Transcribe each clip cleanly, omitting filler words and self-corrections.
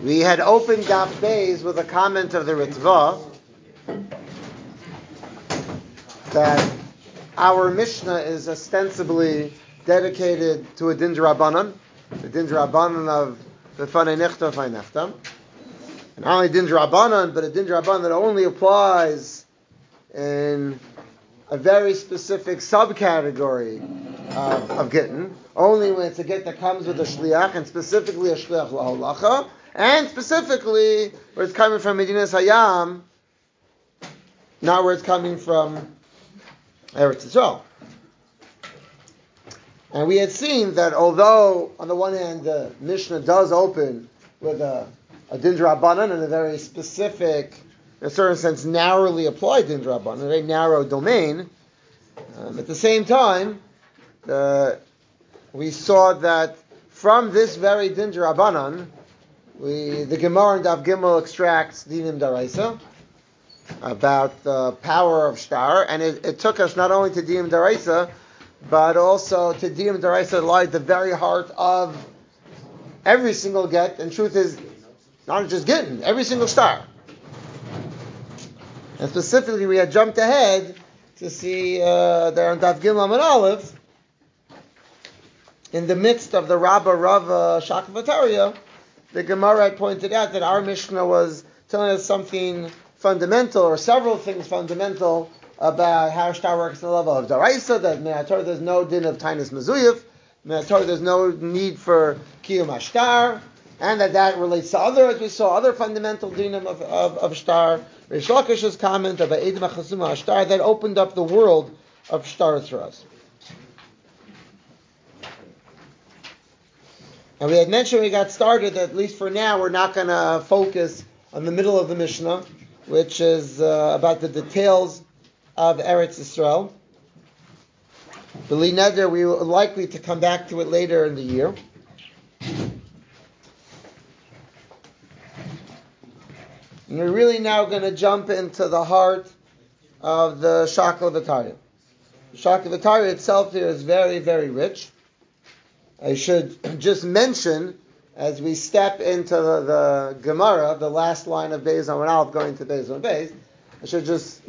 We had opened Daf Beis with a comment of the Ritva that our Mishnah is ostensibly dedicated to a Din D'Rabbanan, the Din D'Rabbanan of the Fanei Nechta Fanei Nefta. And not only Din D'Rabbanan, but a Din D'Rabbanan that only applies in a very specific subcategory of Gittin, only when it's a Git that comes with a Shliach, and specifically a Shliach L'Holacha, and specifically where it's coming from Medinas Hayam, not where it's coming from Eretz Yisrael. And we had seen that although, on the one hand, the Mishnah does open with a Din D'Rabbanan and a very specific, in a certain sense, narrowly applied Din D'Rabbanan, a very narrow domain, at the same time, we saw that from this very Din D'Rabbanan, the Gemara in Daf Gimel extracts Dinim Daraisa about the power of Shtar, and it took us not only to Dinim Daraisa, but also to Dinim Daraisa that lie at the very heart of every single get, and truth is, not just Gittin, every single Shtar. And specifically, we had jumped ahead to see there on Daf Gimel Amud Aleph, in the midst of the Rabba Rava Shakavataria, the Gemara had pointed out that our Mishnah was telling us something fundamental, or several things fundamental, about how Shtar works in the level of Daraisa, that Min HaTorah there's no din of Tainus Mezuyif, Min HaTorah there's no need for Kiyum HaShtar, and that relates to other, as we saw, other fundamental dinim of Shtar. Reish Lakish's comment about Edim HaChasuma HaShtar, that opened up the world of Shtar for us. And we had mentioned when we got started that at least for now we're not going to focus on the middle of the Mishnah, which is about the details of Eretz Yisrael. B'li neder, we are likely to come back to it later in the year. And we're really now going to jump into the heart of the Shakavataria. The Shakavataria itself here is very, very rich. I should just mention, as we step into the Gemara, the last line of Beis Amud Aleph going to Beis Amud Beis, I should just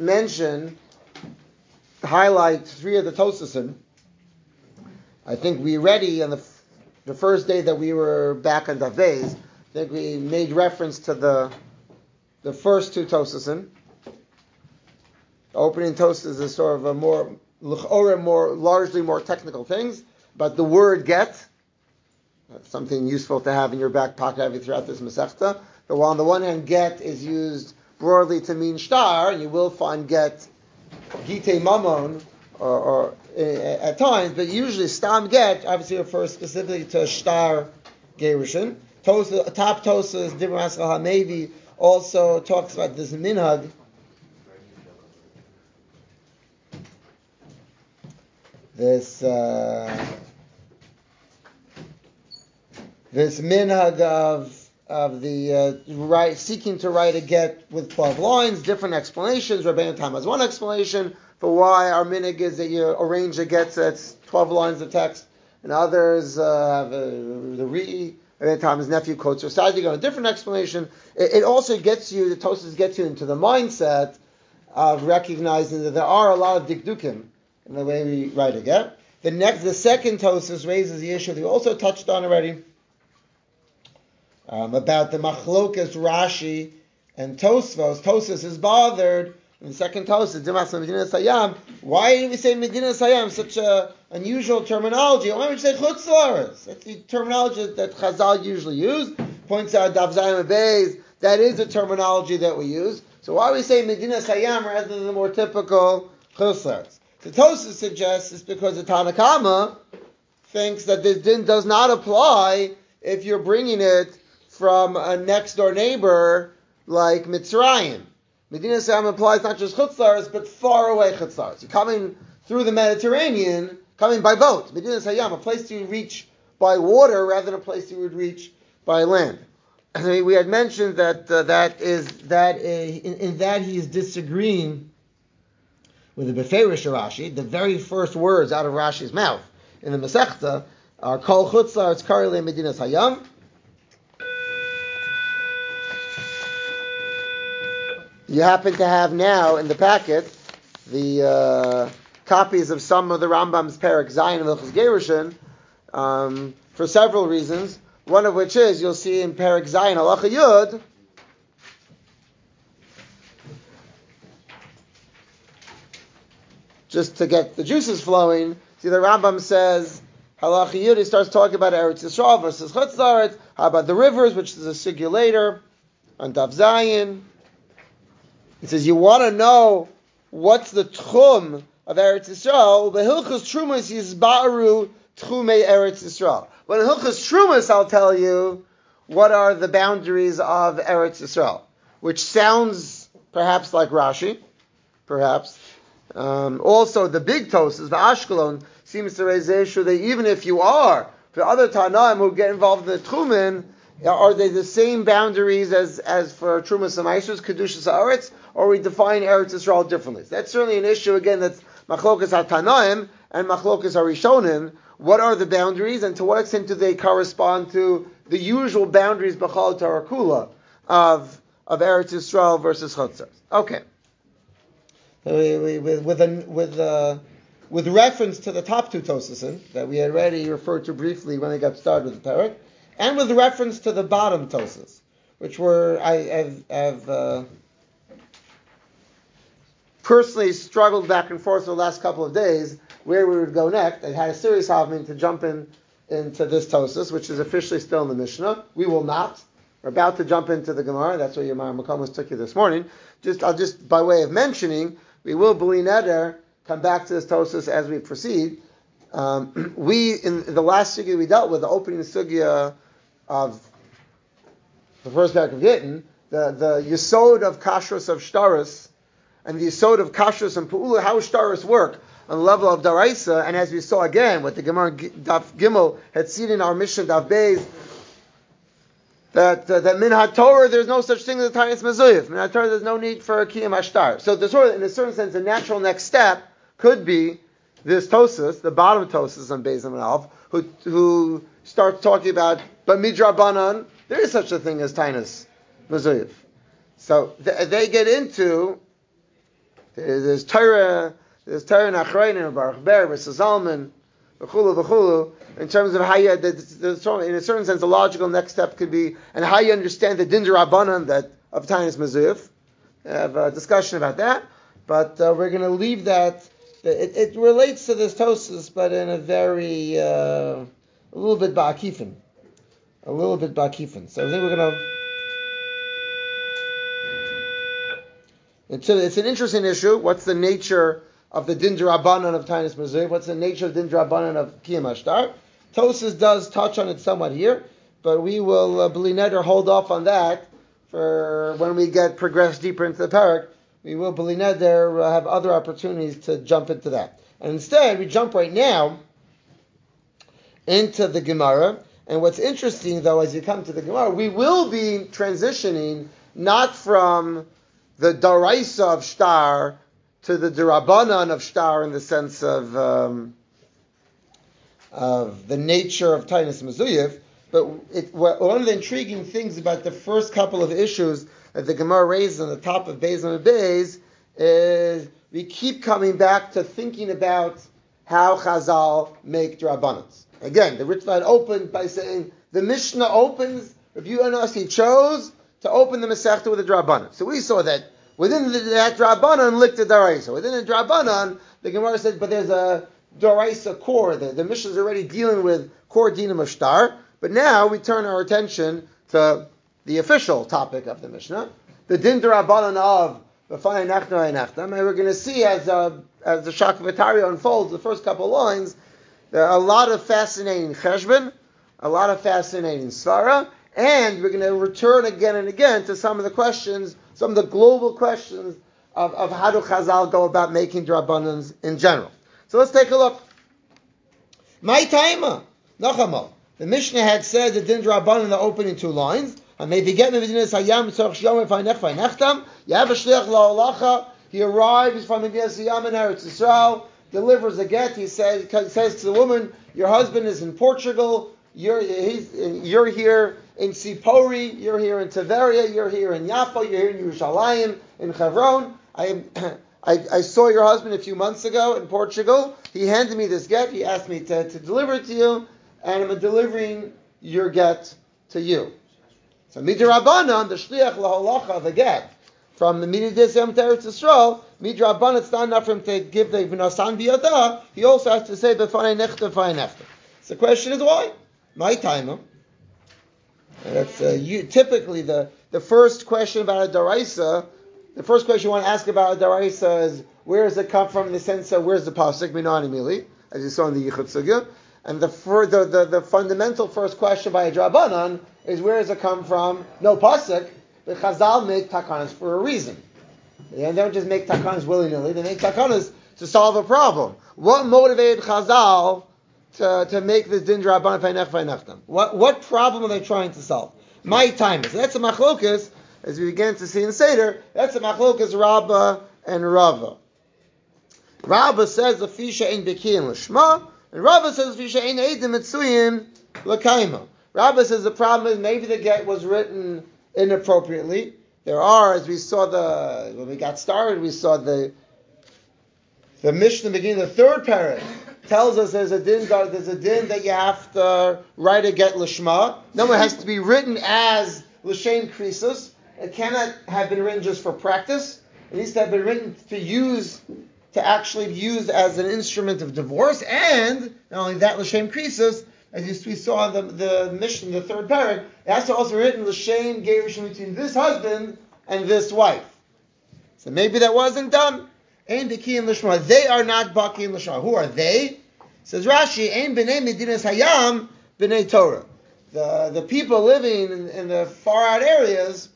highlight three of the Tosasim. I think we already, on the first day that we were back on Daf Beis, I think we made reference to the first two Tosasim. The opening Tosasim is sort of a largely more technical things. But the word get, that's something useful to have in your back pocket throughout this Masechta. But while on the one hand get is used broadly to mean shtar, and you will find get, gite mamon, or at times, but usually stam get obviously refers specifically to shtar gerushin. Top Tosas, Dibur Maskal HaMevi, also talks about this minhag. This minhag of the seeking to write a get with 12 lines, different explanations. Rabbeinu Tam has one explanation for why our minhag is that you arrange a get that's 12 lines of text, and others have the Re'i. Rabbeinu Tam's nephew quotes Rasadi on a different explanation. It also gets you, the Tosas gets you into the mindset of recognizing that there are a lot of dikdukim in the way we write a get. The second Tosas raises the issue that we also touched on already, about the machlokas Rashi and Tosfos. Tosfos is bothered in the second Tosfos, Dimas Medinas Hayam. Why do we say Medinas Hayam, such an unusual terminology? Why don't we say Chutz La'aretz? That's the terminology that Chazal usually use. Points out Daf Zayin Beis, that is a terminology that we use. So why do we say Medinas Hayam rather than the more typical Chutz La'aretz? The Tosfos suggests it's because the Tanna Kama thinks that this din does not apply if you're bringing it from a next door neighbor like Mitzrayim. Medinas Hayam applies not just Chutz La'aretz, but far away Chutz La'aretz. You're coming through the Mediterranean, coming by boat. Medinas Hayam, a place you reach by water rather than a place you would reach by land. We had mentioned that in that he is disagreeing with the Beferish Rashi. The very first words out of Rashi's mouth in the Masechta are Kol Chutz La'aretz Kari Le Medinas Hayam. you happen to have now in the packet the copies of some of the Rambam's Perek Zayin and Hilchos Gerushin for several reasons. One of which is you'll see in Perek Zayin Halacha Yud just to get the juices flowing. See, the Rambam says Halacha Yud, he starts talking about Eretz Yisrael versus Chutz La'aretz. How about the rivers, which is a sugya later on Daf Zayin. He says you want to know what's the tchum of Eretz Yisrael. Behilchos Trumas Yizbaru Tchumei Eretz Yisrael. But in Hilchos Trumas, I'll tell you what are the boundaries of Eretz Yisrael, which sounds perhaps like Rashi, perhaps. Also, the big Tosas, the Ashkelon, seems to raise the issue that even if you are, the other Tanaim who get involved in the Tchumen, are they the same boundaries as for Trumas and Maishos, Kedushas Haaretz, or we define Eretz Yisrael differently? That's certainly an issue, again, that's Machlokas HaTanaim and Machlokas HaRishonim. What are the boundaries, and to what extent do they correspond to the usual boundaries B'chal Torah Kula of Eretz Yisrael versus Chutzah? Okay. With reference to the top two Tosasin that we had already referred to briefly when I got started with the Perek, and with reference to the bottom Tosas, which I have personally struggled back and forth for the last couple of days where we would go next. I had a serious having to jump into this Tosas, which is officially still in the Mishnah. We will not. We're about to jump into the Gemara. That's where your Makomos took you this morning. I'll just by way of mentioning, we will b'li neder come back to this Tosas as we proceed. We in the last sugya we dealt with, the opening sugya of the first parak of Yittin, the yesod of kashrus of shtaris and the yesod of kashrus and pu'ula, how shtaris work on the level of daraisa, and as we saw again, what the Gemara Daf Gimel had seen in our mission Daf Beis, that min haTorah there's no such thing as a Tainis Mezuyif. Min haTorah there's no need for a Kiyam Ashtar. So in a certain sense, the natural next step could be this Tosas, the bottom Tosas on Beis and Alf, who starts talking about but midrabanan there is such a thing as Tainis Mezuyif. So they get into there's Torah Nachrein, Baruch Ber versus Zalman, v'chulu, in terms of how you, in a certain sense, the logical next step could be, and how you understand the Din Rabbanan that of Tainis Mezuyif. I have a discussion about that, but we're going to leave that. It relates to this Tosas, but in a very, a little bit ba'akifin. So I think we're going to. It's an interesting issue. What's the nature of the Din Rabbanan of Tainis Mezuyif? What's the nature of Din Rabbanan of Kiyam Ashtar? Tosas does touch on it somewhat here, but we will b'li neder hold off on that for when we progress deeper into the parak. We will b'li neder have other opportunities to jump into that, and instead we jump right now into the Gemara. And what's interesting, though, as you come to the Gemara, we will be transitioning not from the daraisa of shtar to the derabanan of shtar in the sense of the nature of Tainis Mezuyif, but one of the intriguing things about the first couple of issues that the Gemara raises on the top of Beis and Beis is we keep coming back to thinking about how Chazal make derabanans. Again, the Ritva opened by saying the Mishnah opens. Rav Yonasan chose to open the Masechta with a drabanan. So we saw that within that drabanan licked the daraisa. Within the drabanan, the Gemara said, but there's a daraisa core. The Mishnah is already dealing with core dinam of shtar. But now we turn our attention to the official topic of the Mishnah, the din drabanan of v'fanei nachna nachtam. And we're going to see as the Shakavatari unfolds, the first couple of lines, there are a lot of fascinating cheshbon, a lot of fascinating svara, and we're going to return again and again to some of the questions, some of the global questions of how do Chazal go about making drabanans in general. So let's take a look. My taima, nachamo. The Mishnah had said the din drabanan in the opening two lines. I may begin with Medinas Hayam tzorch shiyom v'faynech v'ynechtam. You have a shliach la'olacha. He arrives from Medinas Hayam in Eretz Yisrael, delivers a get. He says to the woman, your husband is in Portugal, you're here in Sipori, you're here in Tiberia, you're here in Yafa, you're here in Yerushalayim, in Hebron. I saw your husband a few months ago in Portugal. He handed me this get. He asked me to deliver it to you, and I'm delivering your get to you. So Midrabanan, the shliach lahalacha, the get from the Mididis Yom Teretz Yisrael, Midrabanan, it's not enough for him to give the v'nasan biyada. He also has to say b'fanei nechta, b'fanei nechta. So the question is why? My time. That's typically the first question about a daraisa. The first question you want to ask about a daraisa is where does it come from in the sense of where's the pasuk minani mili, as you saw in the Yichud Sugya. And the fundamental first question by a drabanan is where does it come from? No pasuk, but Chazal make takanas for a reason. They don't just make takanas willy-nilly. They make takanas to solve a problem. What motivated Chazal to make this din drabanan feinechtam? What problem are they trying to solve? My time is. That's a machlokas, as we begin to see in Seder. That's a machlokas Rabbah and Rava. Rabbah says the fisha in bekiyin l'shma. And Rabbah says, "Fisha ein edim etzuyim l'kaima." Rabbah says the problem is maybe the get was written inappropriately. There are, as we saw when we got started, we saw the Mishnah beginning, the third parak tells us there's a din that you have to write a get l'shma. No, it has to be written as l'shem krisus. It cannot have been written just for practice. It needs to have been written to actually be used as an instrument of divorce, and not only that, l'shem krisus, as we saw in the Mishnah, the third parak, it has to also be written l'shem gerushin between this husband and this wife. So maybe that wasn't done. Ein b'kiyim l'shma. They are not b'kiyim l'shma. Who are they? Says Rashi, Ein b'nei medinas hayam b'nei Torah. The people living in the far out areas,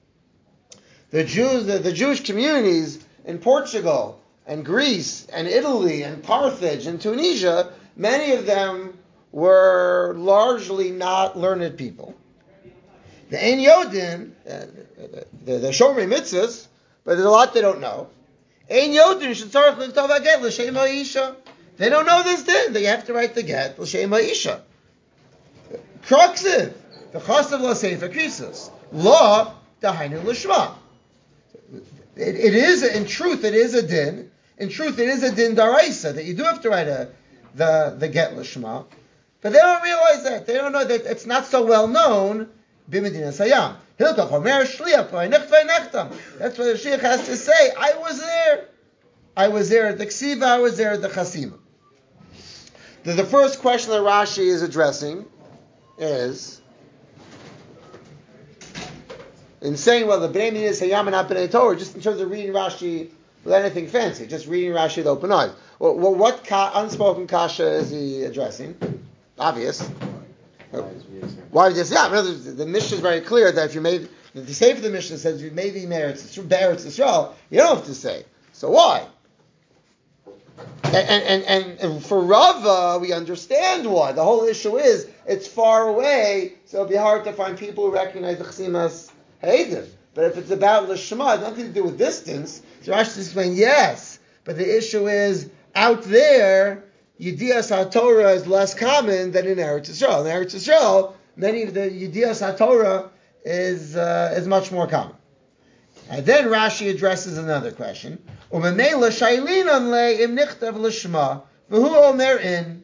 the Jewish communities in Portugal and Greece and Italy and Carthage and Tunisia, many of them were largely not learned people. The Ein Yodin, the Shomrei Mitzvahs, but there's a lot they don't know. Ein Yodin should tzarich l'ktav haget l'shem ha'isha. They don't know this din. They have to write the get l'shem ha'isha. Kruxiv, the chasav l'sefer krisus, law dahainu l'shma. It is, in truth, it is a din. In truth, it is a din daraisa that you do have to write the get l'shma. But they don't realize that. They don't know that it's not so well known. B'medinas hayam. Hilkach omer shliach v'nechtam. That's what the shliach has to say. I was there. I was there at the ksiva. I was there at the chasima. The first question that Rashi is addressing is, in saying, well, the b'nei medinas hayam and not b'nei Torah, just in terms of reading Rashi without anything fancy, just reading Rashi with open eyes. Well, what unspoken kasha is he addressing? Obvious. Why just the Mishnah is very clear that if you made the Sefer the Mishnah says if you made the Eretz Yisrael, you don't have to say. So why? And for Rava, we understand why. The whole issue is it's far away, so it'll be hard to find people who recognize the Chasimas Heidim. But if it's about Lishma, it's nothing to do with distance. So Rashi is explaining, yes, but the issue is out there. Yedias HaTorah is less common than in Eretz Yisrael. In Eretz Yisrael, many of the Yedias HaTorah is much more common. And then Rashi addresses another question. Umemela shaylinan le im nichtav l'shma v'hu omer in.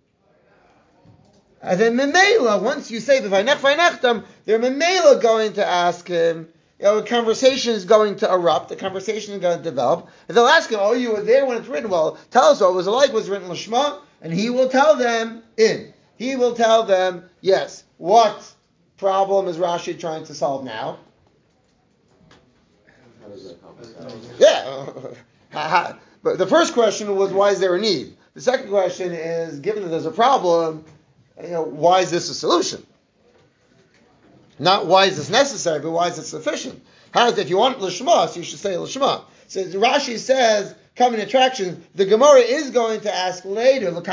And then Memela, once you say v'vaynechtam, they're Memela going to ask him. A conversation is going to erupt. A conversation is going to develop. And they'll ask him, "Oh, you were there when it's written. Well, tell us what it was like. Was written l'shma?" And he will tell them in. He will tell them yes. What problem is Rashi trying to solve now? How does that help? Yeah. But the first question was, why is there a need? The second question is, given that there's a problem, why is this a solution? Not why is this necessary, but why is it sufficient? If you want l'shma, so you should say l'shma. So Rashi says, coming attractions, the Gemara is going to ask later, the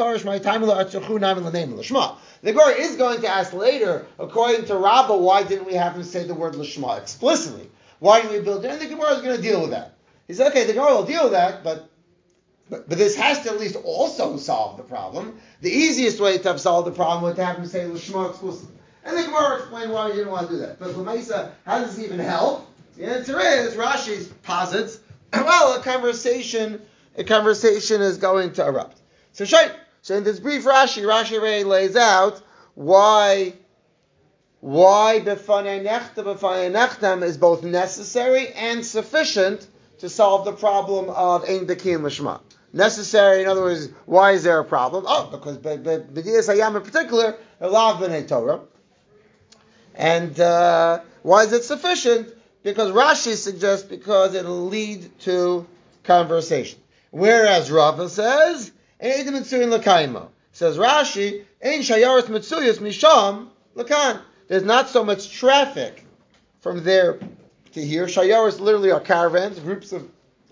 Gemara is going to ask later, according to Rabbah, why didn't we have him say the word l'shma explicitly? Why didn't we build it? And the Gemara is going to deal with that. He said, okay, the Gemara will deal with that, but this has to at least also solve the problem. The easiest way to have solved the problem was to have him say l'shma explicitly. And the Gemara explained why we didn't want to do that. But Lamaisa, how does this even help? The answer is, Rashi posits, well, a conversation is going to erupt. So in this brief Rashi already lays out why B'fanei Nechtam is both necessary and sufficient to solve the problem of Ein B'kiyum Lishma. Necessary, in other words, why is there a problem? Oh, because B'dias Hayam in particular, a lot of B'nei Torah. And why is it sufficient? Because Rashi suggests because it'll lead to conversation. Whereas Rava says, Eidim Mitzuyin L'kaimo. Says Rashi, Ein Shayaris Mitzuyos Misham L'kan. There's not so much traffic from there to here. Shayaris literally are caravans, groups of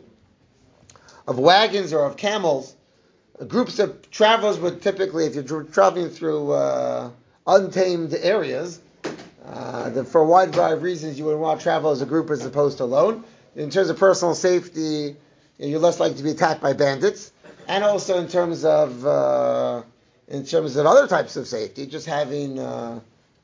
wagons or of camels. Groups of travelers would typically, if you're traveling through untamed areas, for a wide variety of reasons, you would want to travel as a group as opposed to alone. In terms of personal safety, you're less likely to be attacked by bandits, and also in terms of other types of safety, just having the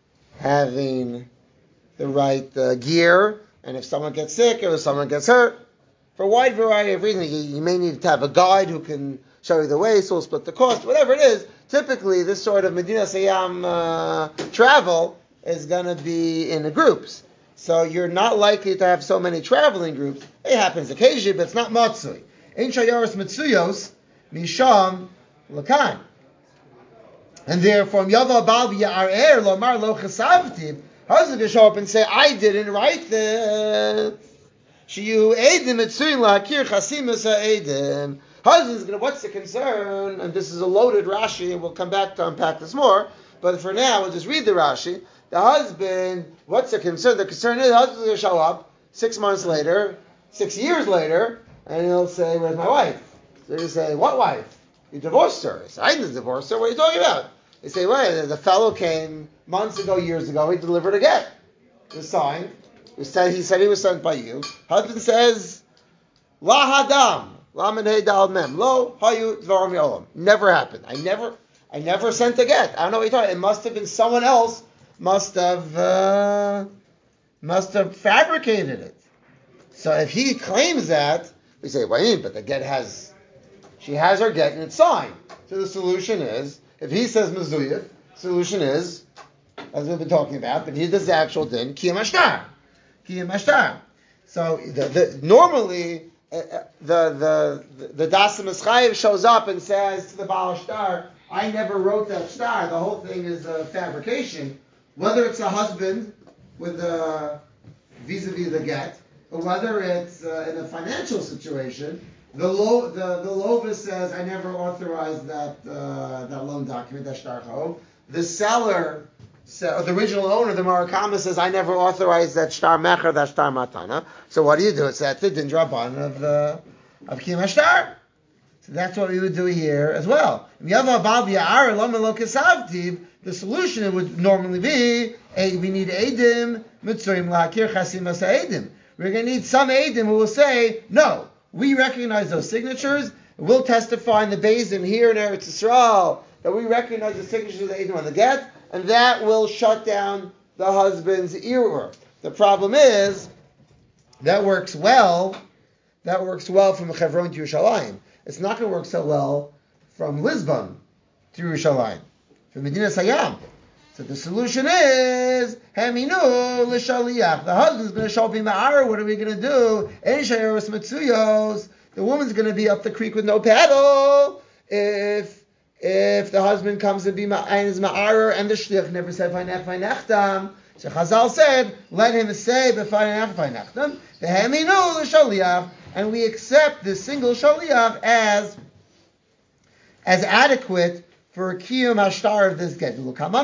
right gear, and if someone gets sick or if someone gets hurt, for a wide variety of reasons, you may need to have a guide who can show you the way, so we'll split the cost, whatever it is. Typically, this sort of Medina Sayyam travel is going to be in the groups. So you're not likely to have so many traveling groups. It happens occasionally, but it's not matzui. Ein shayaris mitzuyos misham lakan. And therefore, Yava Bal Ya'ar Lomar Lo Chesavtiv, husband can show up and say, I didn't write this. Shiyu Eidim Mitzuyin La'akir Chasimus Ha'edim. Husband's going to, what's the concern? And this is a loaded Rashi, and we'll come back to unpack this more. But for now, we'll just read the Rashi. The husband, what's the concern? The concern is the husband's going to show up 6 months later, 6 years later, and he'll say, where's my wife? So you say, what wife? You divorced her. He said, I didn't divorce her. What are you talking about? They say, well, the fellow came months ago, years ago, he delivered a get. It was signed. He said he was sent by you. Husband says, La hadam, la menei dal mem, lo hayu dvarim yolam. Never happened. I never sent a get. I don't know what you're talking about. It must have been someone else must have fabricated it. So if he claims that, we say, well, but the get she has her get and it's signed. So the solution is, if he says mezuyif, solution is, as we've been talking about, but he does the actual din, kiyam ashtar. So normally the dasim eschayev shows up and says to the Baal Shtar, I never wrote that shtar. The whole thing is a fabrication. Whether it's a husband with vis-a-vis the get, or whether it's in a financial situation, the Lovis says, I never authorized that loan document, that shtar chov. The seller, or the original owner, the Marakama, says, I never authorized that shtar mecher, that shtar matana. So what do? It's that's the din draban of kiyum shtar. So that's what we would do here as well. The solution would normally be, we need Eidim, Mitzurim La'akir Chasimas Eidim. We're going to need some Eidim who will say, no, we recognize those signatures, we'll testify in the Beis here in Eretz Yisrael that we recognize the signatures of the Eidim on the get, and that will shut down the husband's ear. The problem is, that works well from Chevron to Yerushalayim. It's not going to work so well from Lisbon to Yerushalayim, from Medina Sayyam. So the solution is, Haminu l'shaliyach. The husband's going to show up in Ma'ar. What are we going to do? Ein shayaros mitzuyos. The woman's going to be up the creek with no paddle. If the husband comes to be Ma'ar and the shliach never said Vaynechtam. So Chazal said, let him say Vaynechtam. The Haminu l'shaliyach. And we accept this single shaliach as adequate for kiyum hashtar of this get. And the Gemara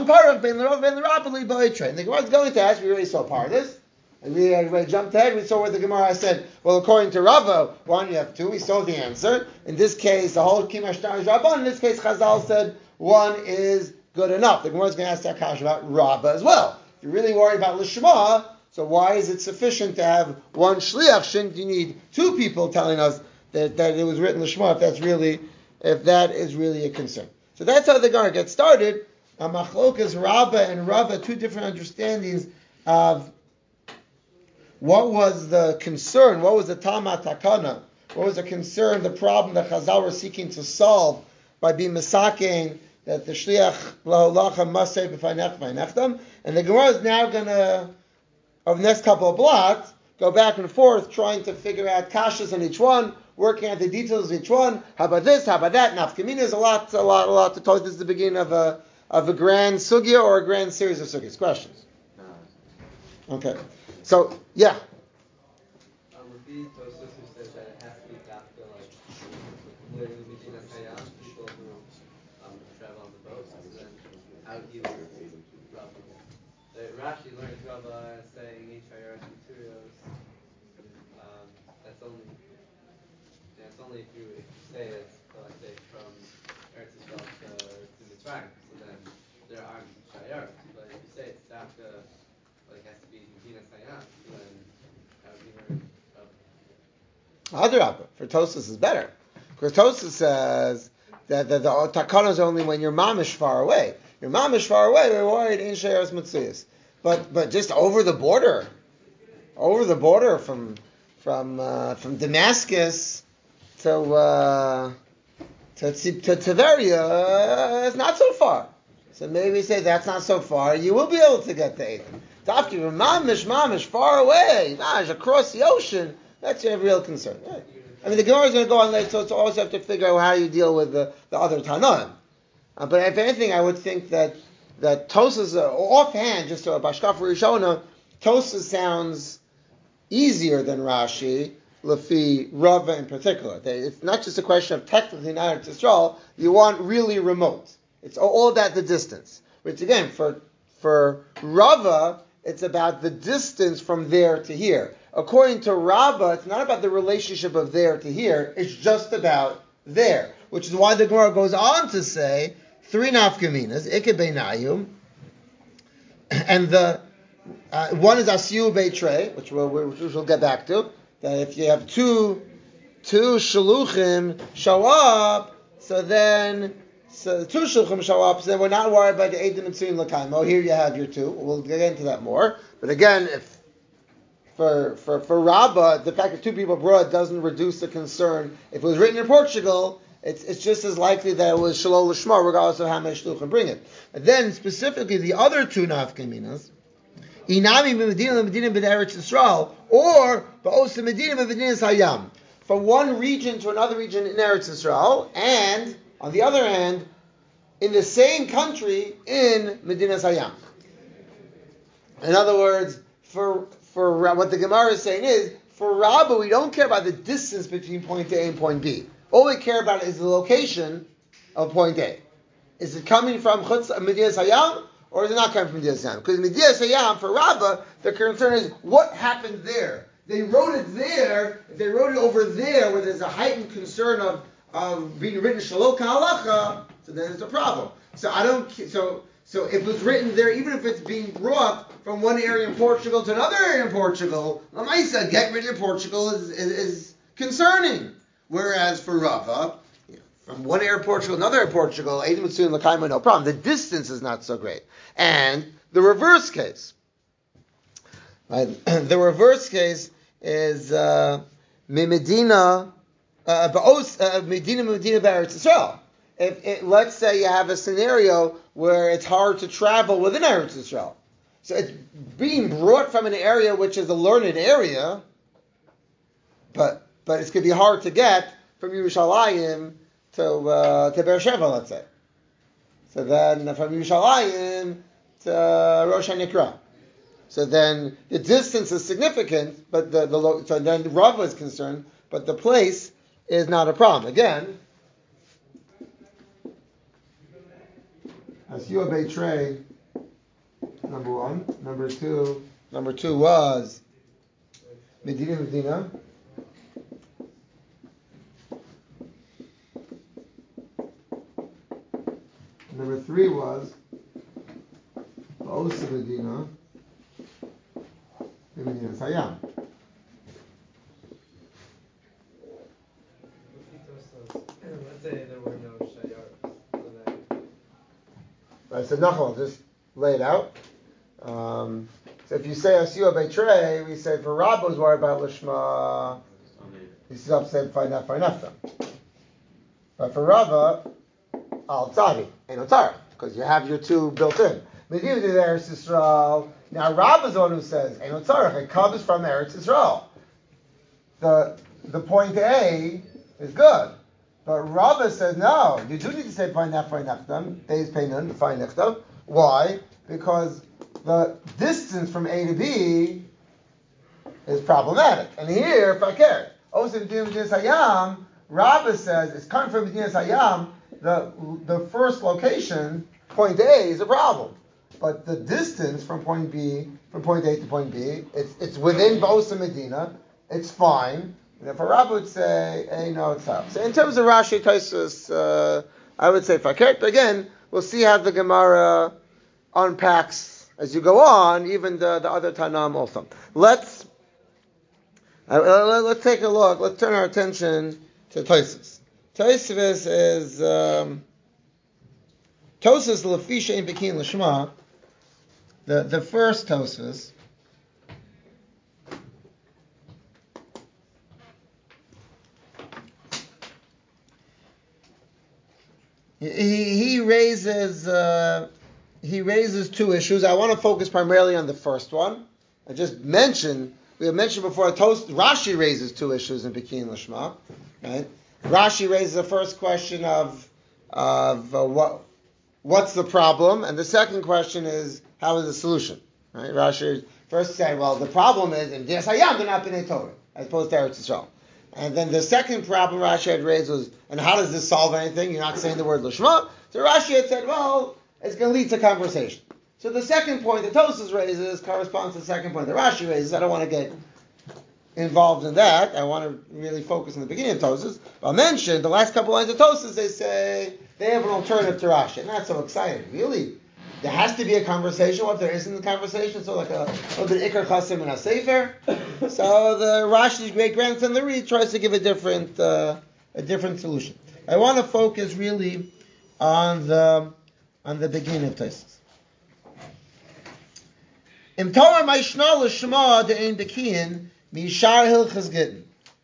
is going to ask, we already saw part of this, and we already jumped ahead, we saw what the Gemara said, well, according to Rava, one you have two, we saw the answer. In this case, the whole kiyum hashtar is Rabban. In this case, Chazal said one is good enough. The Gemara is going to ask that question about Rava as well. If you're really worried about Lishma, so why is it sufficient to have one shliach? Shouldn't you need two people telling us that it was written l'shma if that is really a concern? So that's how the Gemara gets started. a machlokas Rabba and Rava, two different understandings of what was the concern, what was the Tama Takana, what was the concern, the problem that Chazal were seeking to solve by being misakein, that the shliach laholacha must say b'feinechtam, and the Gemara is now going to, over the next couple of blocks, go back and forth trying to figure out kashas on each one, working out the details of each one. How about this? How about that? Nafkamina is a lot to talk. This is the beginning of a grand sugya or a grand series of sugyas. Questions? Okay. So, yeah. With these Tosos who said that it has to be dafka, like with Medina Sayyam, people who travel on the boats, so then how do you Rabba? Rashi learns Rabba saying each Hayar Turios. It's only if you say it's let's say from Eretz Yisrael to Mitzrayim, so then there aren't Shayars. But if you say it's dafka, like it has to be Medina Sayyam, so then how do you learn Rabba? Adrabah, for Tosas is better. Because Tosas says that the takana is only when you're mamish far away. You're mamish far away, we're worried in Sheyaras Mitzuyas. But just over the border from Damascus to Tveria, it's not so far. So maybe say that's not so far. You will be able to get to Edom. After you're mamish far away, across the ocean. That's your real concern. Right. I mean, the Gemara is going to go on later, so it's always have to figure out how you deal with the other Tanaim. But if anything, I would think that Tosas, offhand, just a Bashkaf Rishona, Tosas sounds easier than Rashi, Lefi Rava in particular. It's not just a question of technically not Eretz Yisrael, you want really remote. It's all about the distance. Which again, for Rava, it's about the distance from there to here. According to Rabbah, it's not about the relationship of there to here, it's just about there. Which is why the Gemara goes on to say, three nafkaminas, Ike Beinayum, and the one is Asiyu Beitrei, which we'll get back to, that if you have two shaluchim show up, so the two shaluchim show up, so then we're not worried about the Eidim and Tzuyin L'Kaim. Oh, here you have your two. We'll get into that more. But again, if for Rabbah, the fact that two people abroad doesn't reduce the concern. If it was written in Portugal, it's just as likely that it was Shalol L'Shma, regardless of how many shluchim bring it. And then specifically the other two nafkaminas, Inami Medina Medina ben Eretz Yisrael, or Ba'osa Medina Medina Hayam, from one region to another region in Eretz Yisrael, and on the other hand, in the same country in Medina Hayam. In other words, for what the Gemara is saying is, for Rabbah, we don't care about the distance between point A and point B. All we care about is the location of point A. Is it coming from Medina Hayam, or is it not coming from Medina Hayam? Because Medina Hayam, for Rabbah, the concern is what happened there. They wrote it there. If they wrote it over there, where there's a heightened concern of being written Shalom Ka'alacha, so then there's a problem. So if it was written there, even if it's being brought from one area in Portugal to another area in Portugal, Lamaisa, get rid of Portugal is concerning. Whereas for Rava, from one area of Portugal to another area of Portugal, Eidim Mitzuyin L'Kaima, no problem. The distance is not so great. And the reverse case. Right? The reverse case is Medina B'Eretz Yisrael. Let's say you have a scenario where it's hard to travel within Eretz Yisrael. So it's being brought from an area which is a learned area, but it's going to be hard to get from Yerushalayim to Beersheba, let's say. So then from Yerushalayim to Rosh HaNikra. So then the distance is significant, but so then Rava is concerned, but the place is not a problem. Again, Asiyu Beitrei, number one. Number two was Medina. Number three was Ba'osa Medina Hayam. Let's say there were no shayars, so then So Nachal, just lay it out. So if you say Asiyah Beitrei, we say for Rabba who's worried about Lishma, he's upset by Nafta. But for Rabba, Al Tzadi, ain't no Tzara, because you have your two built in. Medina to Eretz Yisrael. Now Rabba's the one who says, ain't no Tzara, it comes from Eretz Yisrael. The point A is good. But Rabba says, no, you do need to say Fai Nechtam, Beis Peinun, Fai Nechtam. Why? Because the distance from A to B is problematic. And here, Fakir, also Medina Hayam, Rabba says, it's coming from Medina Hayam, the first location, point A, is a problem. But the distance from point B, from point A to point B, it's within Bosa Medina, it's fine. And if a Rabbi would say, hey, no, it's out. So in terms of Rashi Taisus, I would say Fakir. But again, we'll see how the Gemara unpacks as you go on, even the other Tanam also. Let's take a look. Let's turn our attention to Taisus. Taisus is Tosas Lefisha in Bekin Lishma. The first Tosas. He raises two issues. I want to focus primarily on the first one. We have mentioned before. Rashi raises two issues in Bekin Lishma. Right? Rashi raises the first question of what's the problem, and the second question is how is the solution. Right? Rashi first said, well, the problem is in Dinas Hayam they're not Bnei Torah as opposed to Eretz Yisrael. And then the second problem Rashi had raised was, and how does this solve anything? You're not saying the word Lishma. So Rashi had said, well, it's going to lead to conversation. So the second point that Tosas raises corresponds to the second point that Rashi raises. I don't want to get involved in that. I want to really focus on the beginning of Tosas. I'll mention the last couple lines of Tosas, they say they have an alternative to Rashi. And that's so exciting. Really? There has to be a conversation. What if there isn't a conversation? So like a little bit Ikar Chasim and a Sefer. So the Rashi's great grandson Lari tries to give a different solution. I want to focus really on the beginning of Tosas. Im Torah Maishna L'Shema De'ein Bekiyin Mishar Hilchas Gittin.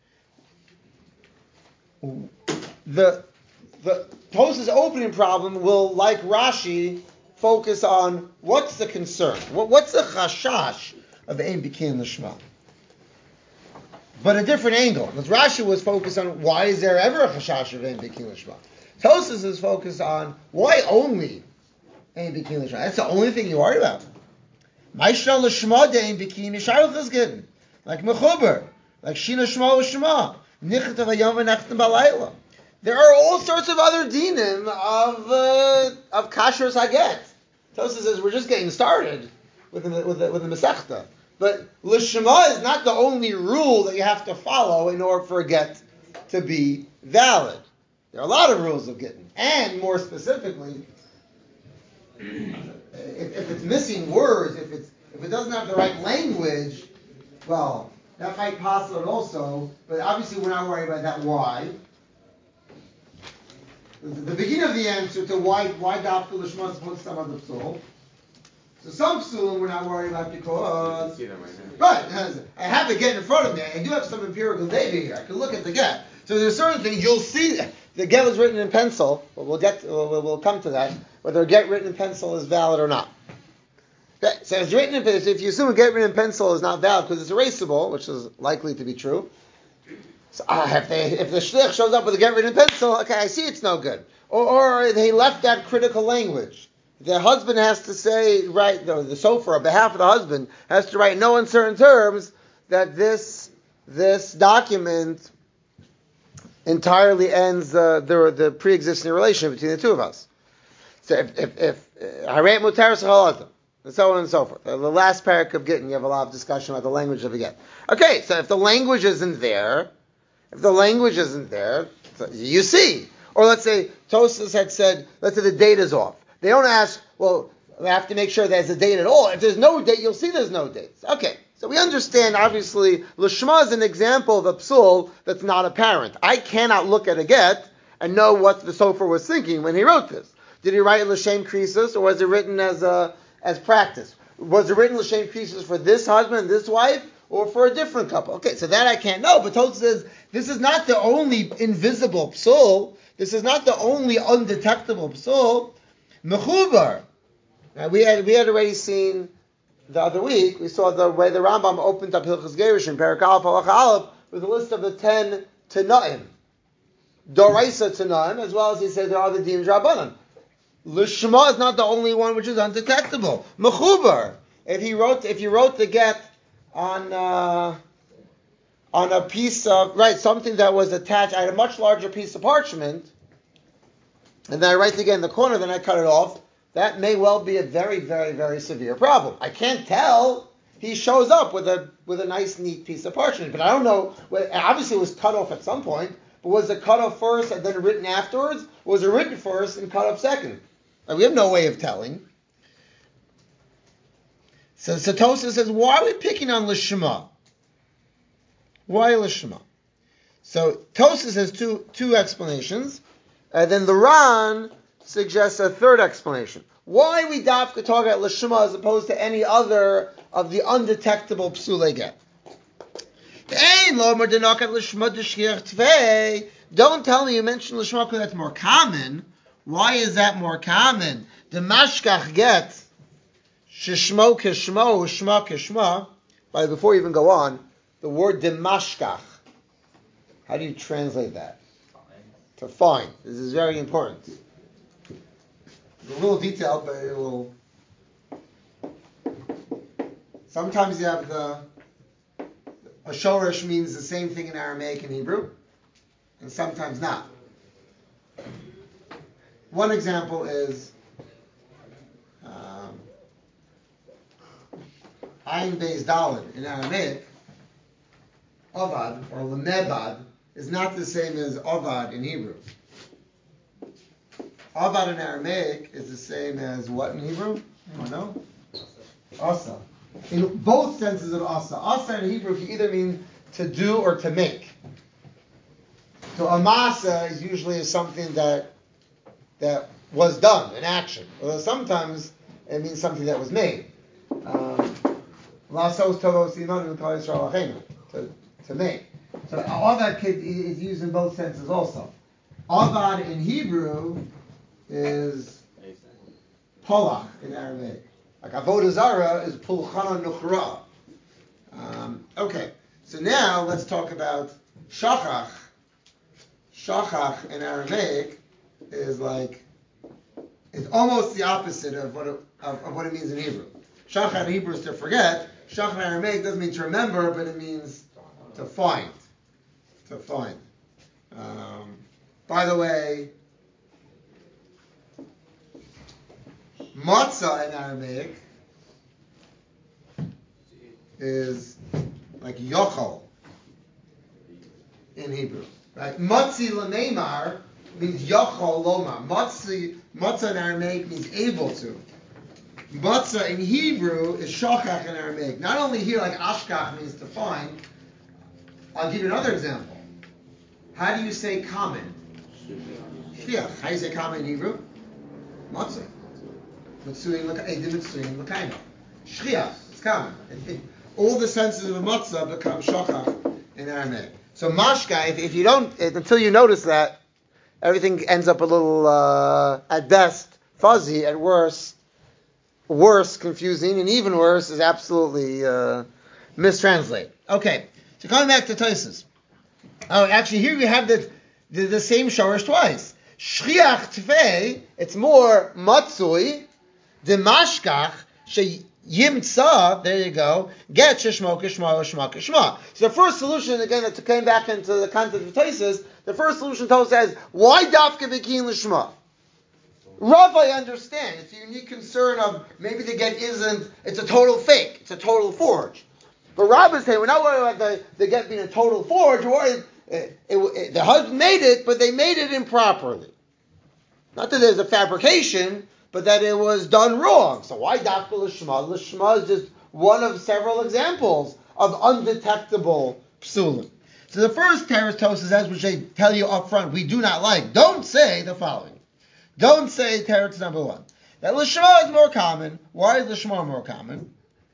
The Tosas' opening problem will, like Rashi, focus on what's the concern, what's the chashash of Ein Bekiyin L'Shema, but a different angle. Because Rashi was focused on why is there ever a chashash of Ein Bekiyin L'Shema. Tosas is focused on why only Ein Bekiyin L'Shema. That's the only thing you worry about. Ma'ishna L'Shema De'ein Bekiyin Yishar L'Chaz Gittin, like Mechuber, like Shina Shema L'Shema, Nichtav Hayom V'Nechtam B'Layla. There are all sorts of other dinim of kashrus haget. Tosas says we're just getting started with the Masechta. But Lishma is not the only rule that you have to follow in order for a get to be valid. There are a lot of rules of getting. And more specifically, if it's missing words, if it doesn't have the right language, well, that might possible also, but obviously we're not worried about that why. The beginning of the answer to why Dafka Lishma is supposed to come on the psul. So some psulim we're not worried about because right, I have the get in front of me. I do have some empirical data here. I can look at the get. So there's certain things you'll see. The get was written in pencil. But we'll come to that. Whether a get written in pencil is valid or not. Okay, so it's written in pencil. If you assume a get written in pencil is not valid because it's erasable, which is likely to be true. So if the shlich shows up with a get written in pencil, okay, I see it's no good. Or they left out critical language. The husband has to say, right, the sofer on behalf of the husband has to write in no uncertain terms that this document entirely ends the pre-existing relationship between the two of us. So if Haret Mutaris Chalatim, and so on and so forth. The last parak of Gittin, you have a lot of discussion about the language of the get. Okay, so if the language isn't there, so you see. Or let's say Tosas had said, let's say the date is off. They don't ask, well, we have to make sure there's a date at all. If there's no date, you'll see there's no dates. Okay, so we understand, obviously, Lishma is an example of a psul that's not apparent. I cannot look at a get and know what the sofer was thinking when he wrote this. Did he write L'Shem Krisus, or was it written as practice? Was it written L'Shem Krisus for this husband and this wife, or for a different couple? Okay, so that I can't know, but Tosfos says this is not the only invisible psul. This is not the only undetectable psul. Mechubar. Now we had already seen the other week. We saw the way the Rambam opened up Hilchos Gerushin, Perek Aleph, Halacha Aleph, with a list of the 10 Tanaim, Doraisa Tanaim, as well as he said there are the Dinim Rabbanan. Lishma is not the only one which is undetectable. Mechubar. If you wrote the get on a piece of something that was attached, I had a much larger piece of parchment, and then I write the get in the corner, then I cut it off. That may well be a very, very, very severe problem. I can't tell. He shows up with a nice, neat piece of parchment, but I don't know. Obviously, it was cut off at some point. But was it cut off first and then written afterwards? Or was it written first and cut off second? We have no way of telling. So Tosfos says, why are we picking on Lishma? Why Lishma? So Tosfos has two explanations, and then the Ran suggests a third explanation. Why we dafka talk about Lishma as opposed to any other of the undetectable psulei get? Don't tell me you mentioned Lishma because that's more common. Why is that more common? The mashkach get shishmo kishmo, shma kishma. By before you even go on, the word demashkach. How do you translate that? To find. This is very important. It's a little detailed, but it will. Sometimes you have a shoresh means the same thing in Aramaic and Hebrew, and sometimes not. One example is Ayin Beis Daled in Aramaic. Avad or Lemebad is not the same as Avad in Hebrew. Avad in Aramaic is the same as what in Hebrew? Anyone know? Asa. In both senses of asa. Asa in Hebrew can either mean to do or to make. So amasa is usually something that was done, an action. Although sometimes it means something that was made. Lasos tovos imanu kol Yisrael achenu, to make. So avad is used in both senses also. Avad in Hebrew is polach in Aramaic. Like avodah zara is pulchana nuchra. Okay, so now let's talk about shachach. Shachach in Aramaic is almost the opposite of what it means in Hebrew. Shachach in Hebrew is to forget. Shachach in Aramaic doesn't mean to remember, but it means to find. To find. By the way, matzah in Aramaic is like yochel in Hebrew. Right? Matzi l'meimar means yochel lomar. Matzah in Aramaic means able to. Matzah in Hebrew is shachach in Aramaic. Not only here, like ashkach means to find. I'll give you another example. How do you say common? Shliach. How do you say common in Hebrew? Matzah. Shliach. It's common. All the senses of a matzah become shachach in Aramaic. So mashka, if you don't, until you notice that, everything ends up a little, at best, fuzzy, at worst, confusing, and even worse is absolutely mistranslated. Okay, so coming back to Tosfos. Oh, actually, here we have the same shorish twice. Shchiach tfei, it's more matzui, the mashkach, yimtza, there you go, get shishmo kishma shma kishma. So the first solution, again, that came back into the context of Tosfos, the first solution Tosfos says, why dafka b'kiyin l'shma? Rav, I understand. It's a unique concern of maybe the get it's a total fake, it's a total forge. But Rav is saying, we're not worried about the get being a total forge, we're worried the husband made it, but they made it improperly. Not that there's a fabrication, but that it was done wrong. So why dafka l'shma? L'shma is just one of several examples of undetectable psulim. So the first Teres Tosfos says, which they tell you up front, we do not like. Don't say the following. Don't say teretz number one. That Lishma is more common. Why is Lishma more common?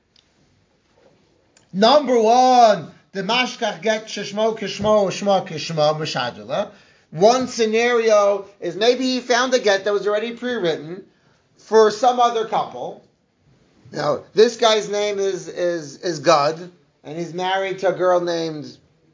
Number one, the mashkach get sheshmo kishmo shmo kishmo mashadula. One scenario is maybe he found a get that was already pre-written for some other couple. Now, this guy's name is Gad, and he's married to a girl named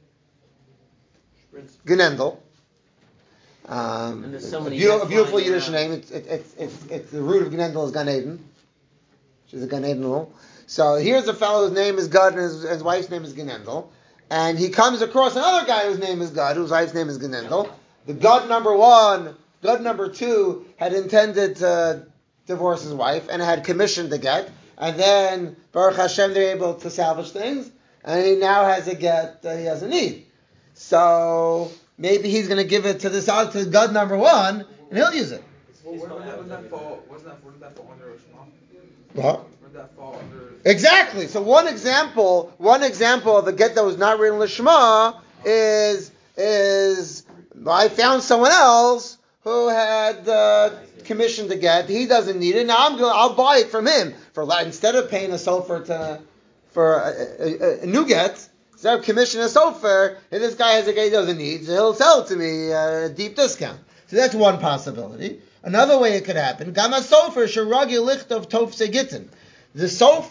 Genendel. And there's so many A beautiful Yiddish name. It's the root of Genendel is Gan Eden. She's a Gan Eden. So here's a fellow whose name is Gad and his wife's name is Genendel. And he comes across another guy whose name is Gad, whose wife's name is Genendel. The Gad number one, Gad number two had intended to divorce his wife and had commissioned the get. And then, Baruch Hashem, they're able to salvage things. And he now has a get that he doesn't need. So maybe he's going to give it to to Gad number one, and he'll use it. Well, wouldn't that fall under Shema? What? Wouldn't that fall under... Exactly. So one example of a get that was not written Lishma is I found someone else who had commissioned the get. He doesn't need it. Now I'll buy it from him instead of paying a sofer for a new get. Instead of commissioning a sofer, if this guy has a get he doesn't need, so he'll sell it to me at a deep discount. So that's one possibility. Another way it could happen, Gama sofer sheragi licht of tofse gittin. The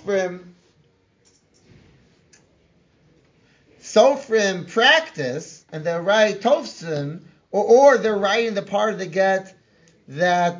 Sofrim practice, and they write Tofsim, or they're writing the part of the get that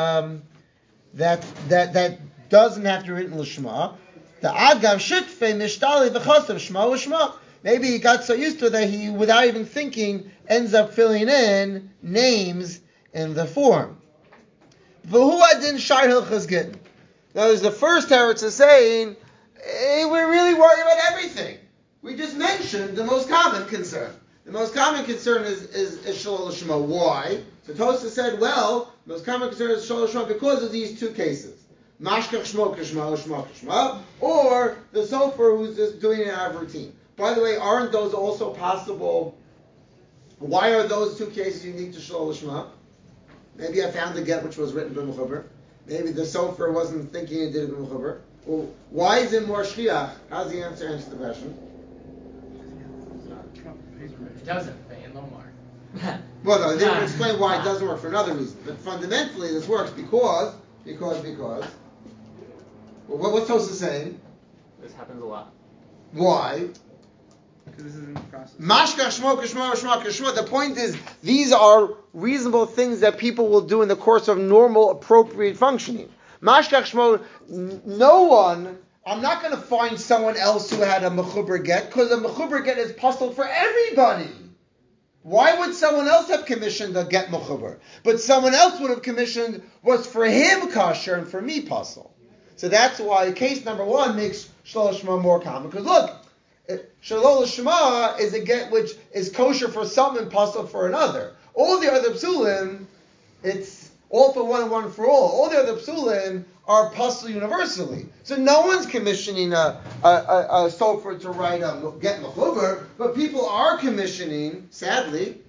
doesn't have to be written l'shma. The Agav Shitfe Mishtali v'chosav Shma v'Shma. Maybe he got so used to it that he, without even thinking, ends up filling in names in the form. V'hu adin shar hilchas gittin. Now, the first teretz is saying, we're really worried about everything. We just mentioned the most common concern. The most common concern is Shalol Shema. Why? So Tosa said, well, the most common concern is Shalol Shema because of these two cases. Mashkach Shmo Kishma, Shmo Kishma, or the sofer who's just doing it out of routine. By the way, aren't those also possible? Why are those two cases unique to Shalol Shema? Maybe I found the get which was written by Mechuber. Maybe the sofer wasn't thinking he did it by Mechuber. Well, why is it more shliach? How's the answer the question? It doesn't pay in Lomar. Well, no, they didn't explain why it doesn't work for another reason. But fundamentally, this works because. Well, what's Tosa saying? This happens a lot. Why? Because this is in the process. Mashkach shmo kishmo shmo kishmo. The point is, these are reasonable things that people will do in the course of normal, appropriate functioning. Mashkach shmo, no one. I'm not going to find someone else who had a mechuber get, because a mechuber get is puzzled for everybody. Why would someone else have commissioned a get mechuber? But someone else would have commissioned what's for him kosher and for me puzzle. So that's why case number one makes Shalol Shema more common. Because look, Shalol Shema is a get which is kosher for some and puzzle for another. All the other psulim, it's all for one and one for all. All the other psulim are puzzle universally. So no one's commissioning a sofer to write a get mechuber, but people are commissioning, sadly,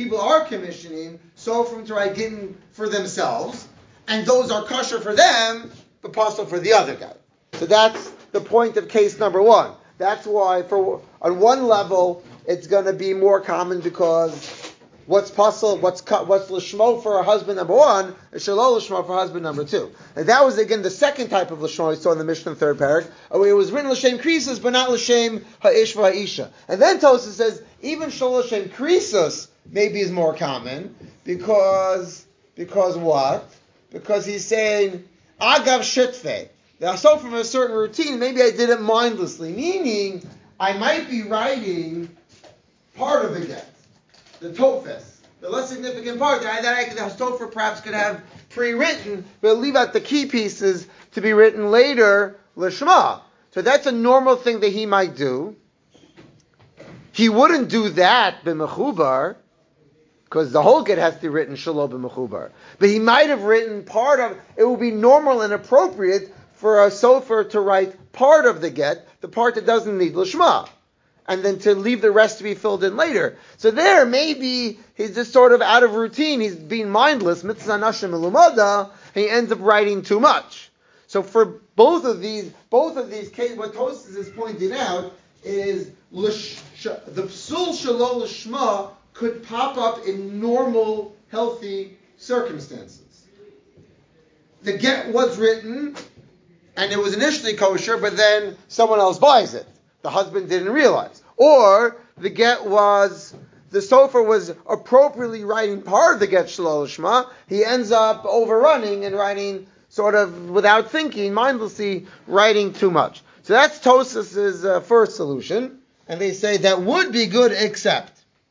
sofer to write gittin for themselves, and those are kosher for them, but puzzle for the other guy. So that's the point of case number one. That's why, on one level, it's going to be more common because what's puzzle, what's lishmo for husband number one, is shalol lishmo for husband number two. And that was again the second type of lishmo we saw in the Mishnah third parak. It was written l'shem krisus, but not l'shem ha'ish v'ha'isha. And then Tosa says even shalol l'shem krisus maybe is more common because what? Because he's saying agav shitfe. So from a certain routine, maybe I did it mindlessly, meaning I might be writing part of the get, the tofes, the less significant part the sofer perhaps could have pre-written, but leave out the key pieces to be written later, l'shma. So that's a normal thing that he might do. He wouldn't do that b'mechubar, because the whole get has to be written shalom b'mechubar. But he might have written part of it. Would be normal and appropriate for a sofer to write part of the get, the part that doesn't need l'shma. and then to leave the rest to be filled in later. So there, maybe he's just sort of out of routine. He's being mindless. Mitzvah nashim melumada. He ends up writing too much. So for both of these cases, what Tosfos is pointing out is the psul shelo lishma could pop up in normal, healthy circumstances. The get was written, and it was initially kosher, but then someone else buys it. The husband didn't realize. Or the sofer was appropriately writing part of the get shelo lishma. He ends up overrunning and writing sort of without thinking, mindlessly writing too much. So that's Tosfos' first solution. And they say that would be good except.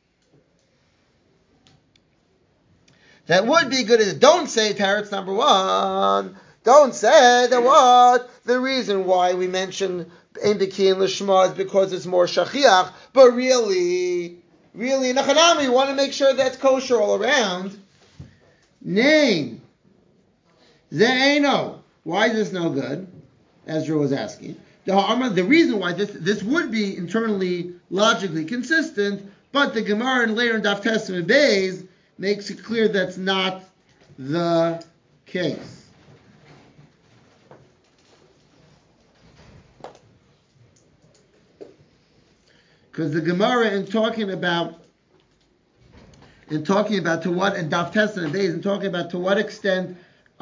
That would be good. Don't say parrots number one. Don't say that what? The reason why we mention Ein Bekiyin Lishma is because it's more shachiach. But really, Nachanami, you want to make sure that's kosher all around. Name. Ze'eno. Why is this no good? Ezra was asking. The reason why this would be internally, logically consistent, but the Gemara and later in Daf Tessim and Beis makes it clear that's not the case. Because the Gemara in talking about to what and Daf Tessim and Beis, in talking about to what extent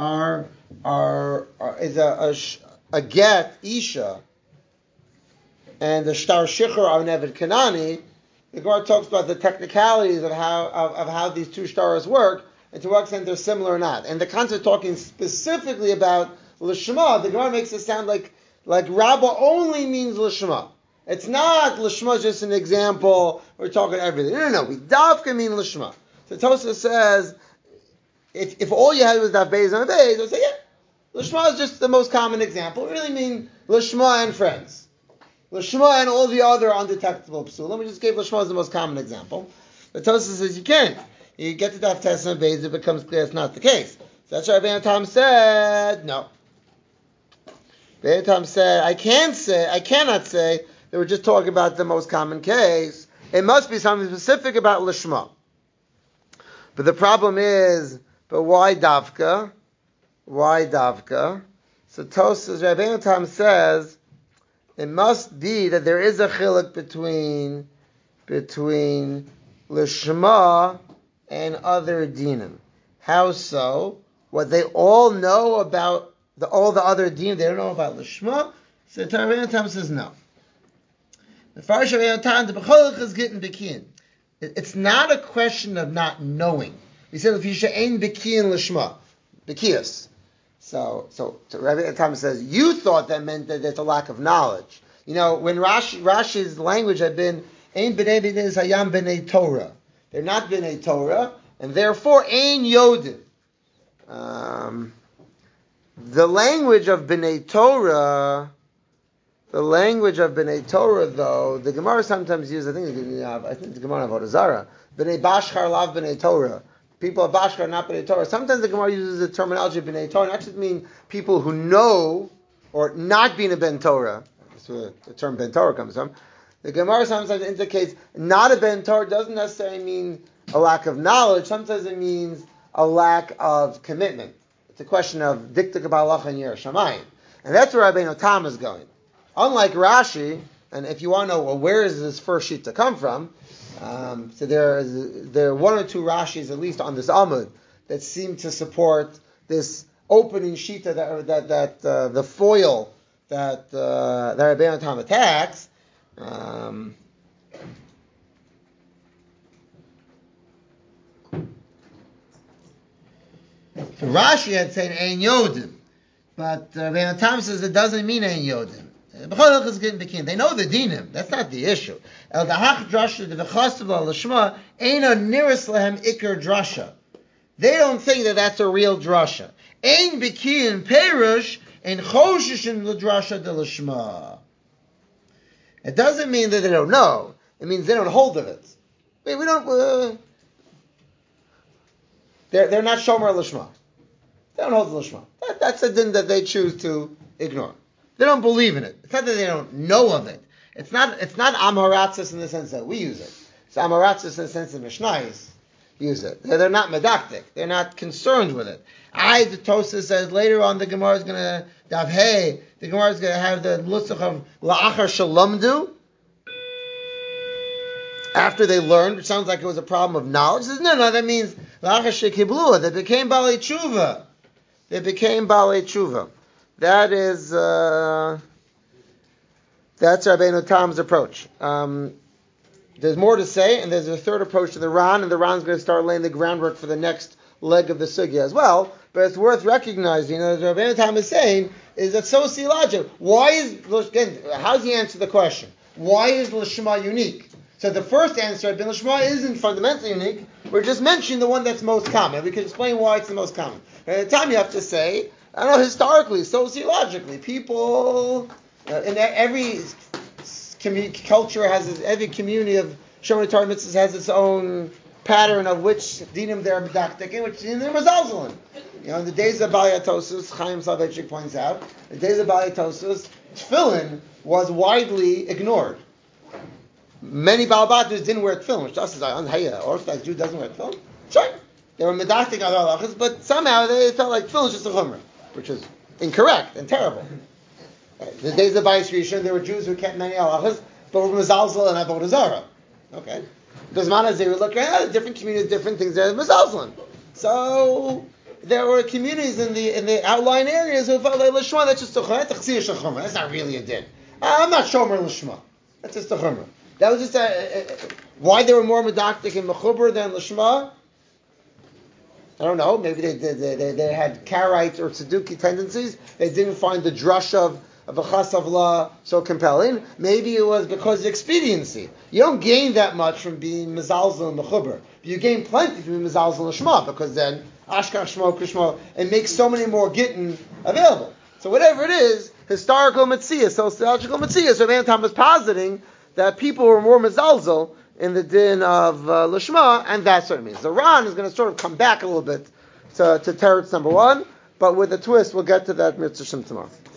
is a get isha and the shtar shichur are nevid kanani. The Gemara talks about the technicalities of how these two stars work and to what extent they're similar or not. And the concept talking specifically about lishma, the Gemara makes it sound like Rabbah only means lishma. It's not lishma just an example. We're talking everything. No. We dafka mean lishma. So Tosfos says if all you had was daf beis and beis, I would say lishma is just the most common example. We really mean lishma and friends. Lishma and all the other undetectable psulim. We just gave Lishma as the most common example. But Tosfos says you can't. You get to Daf Tessim and Beis, it becomes clear it's not the case. So that's why Rabbeinu Tam said, no. Rabbeinu Tam said, I cannot say that we're just talking about the most common case. It must be something specific about Lishma. But the problem is, but why Davka? Why Davka? So Tosfos, Rabbeinu Tam says, it must be that there is a chiluk between lishma and other dinim. How so? What they all know about all the other dinim, they don't know about lishma. So Rabbeinu Tam says no. The Farish Rabbeinu Tam, the b'cholach is getting bekiyin. It's not a question of not knowing. We said if you should ain bekiyin lishma, bekiyas. So Rabbi Tam says, you thought that meant that there's a lack of knowledge. You know, when Rashi's language had been, Ein b'nei hayam b'nei Torah. They're not b'nei Torah, and therefore, Ein yodim. The language of b'nei Torah, though, the Gemara sometimes uses, I think the Gemara of Avodah Zarah, b'nei Bashchar lav b'nei Torah. People of Bashkar are not B'nai Torah. Sometimes the Gemara uses the terminology of B'nai Torah, not just mean people who know or not being a Ben Torah. That's where the term Ben Torah comes from. The Gemara sometimes indicates not a Ben Torah doesn't necessarily mean a lack of knowledge. Sometimes it means a lack of commitment. It's a question of Dikta Kabbalah and Yer Shamayim. And that's where Rabbeinu Tam is going. Unlike Rashi, and if you want to know, well, where is this first sheet to come from, so there are one or two Rashis, at least on this Amud, that seem to support this opening shita that the foil that Rabbeinu Tam attacks. So Rashi had said Ein Yodim, but Rabbeinu Tam says it doesn't mean Ein Yodim. They know the dinim. That's not the issue. El dahach drasha devachastav l'shma eina niris lehem ikar drasha. They don't think that that's a real drasha. Ein bikiyin perush and choshishin l'drasha de l'shma. It doesn't mean that they don't know. It means they don't hold of it. We don't. They're not shomer l'shma. They don't hold the l'shma. That's a din that they choose to ignore. They don't believe in it. It's not that they don't know of it. It's not Amharatzis in the sense that we use it. It's Amharatzis in the sense that Mishnayos use it. They're not medactic. They're not concerned with it. The Tosfos says later on the Gemara is going to the Gemara is going to have the lusach of la'achar shalamdu, after they learned, which sounds like it was a problem of knowledge. It says, no, that means la'achar shekiblu, they became balei tshuva. That is that's Rabbeinu Tam's approach. There's more to say, and there's a third approach to the Ran, and the Ran's going to start laying the groundwork for the next leg of the sugya as well. But it's worth recognizing, as Rabbeinu Tam is saying, is that sociological. How does he answer the question? Why is Lishma unique? So the first answer had been Lishma isn't fundamentally unique. We're just mentioning the one that's most common. We can explain why it's the most common. At the time you have to say, I don't know, historically, sociologically, people in every culture every community of Shomer Torah mitzvahs has its own pattern of which dinim they're medactic and which dinim they're mazalzalim. In the days of Balei Tosfos, Chaim Soloveitchik points out, in the days of Balei Tosfos, tefillin was widely ignored. Many Baal Batus didn't wear tefillin, which just is an Orthodox Jew doesn't wear tefillin. Sure, they were medactic other halachas, but somehow they felt like tefillin is just a chumrah, which is incorrect and terrible. In the days of Bayis Rishon, there were Jews who kept many halachas, but were mezalzel and avodah zarah. Okay, doesn't matter as they were looking at different communities, different things. They're mezalzel. So there were communities in the outlying areas who felt like Lishma, that's just a chumrah. That's not really a din. I'm not shomer Lishma. That's just a chumrah. That was just why they were more medactic in mechuber than Lishma. I don't know. Maybe they had Karaite or Tzeduki tendencies. They didn't find the drush of a chasavla so compelling. Maybe it was because of expediency. You don't gain that much from being mezalzel and mechuber. You gain plenty from being mezalzel and shema, because then ashkach shmo krishmo, it makes so many more gittin available. So whatever it is, historical metzias, sociological metzias, Rabbeinu Tam was positing that people were more mezalzel in the din of lishma, and that's what it means. The Ran is going to sort of come back a little bit to teretz number 1, but with a twist. We'll get to that mitzvah tomorrow.